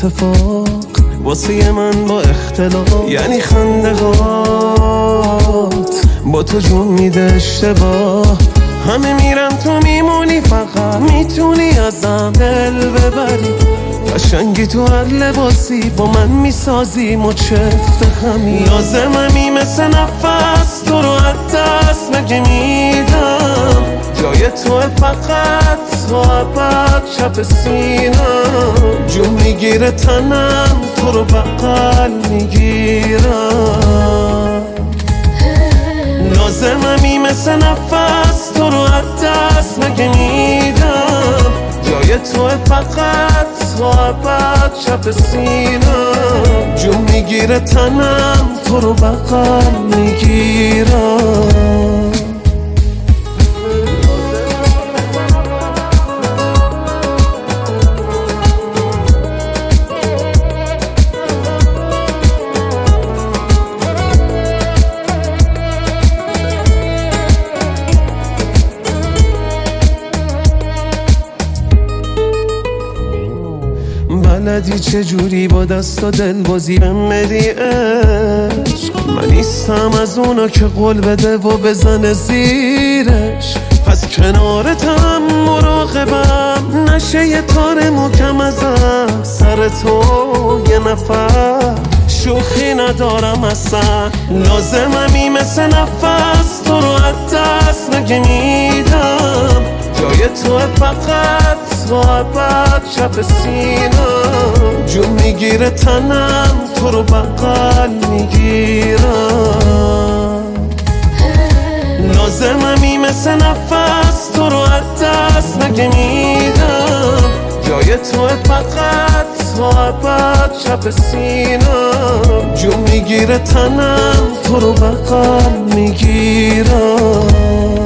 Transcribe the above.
اتفاق واسه من با اختلاف، یعنی خندهات با تو جون میده اشتباه. همه میرن تو میمونی، فقط میتونی ازم دل ببری. قشنگی تو هر لباسی با من میسازی مچفت خمی. لازممی مثل نفس تو رو از دست مگه میدم. جای تو فقط تو ابد چپ سینم. جون میگیره تنم تو رو بغل میگیرم. لازممی مثل نفس تو رو از دست مگه میدم. جای تو فقط تو ابد چپ سینم. جون میگیره تنم تو رو بغل میگیرم. بلدی چجوری با دست و دل بازی بمدی عشق. من نیستم از اونا که قول بده و بزنه زیرش. پس کنارتم مراقبم نشه یه تار محکم ازم. سر تو یه نفر شوخی ندارم اصلا. لازممی مثل نفس تو رو از دست نگه میدم. جای تو فقط تو ابد چپ سینم. جون میگیره تنم تو رو بغل میگیرم. لازممی مثل نفس تو رو از دست نگه میدم. جای تو فقط تو ابد چپ سینم. جون میگیره تنم تو رو بغل میگیرم.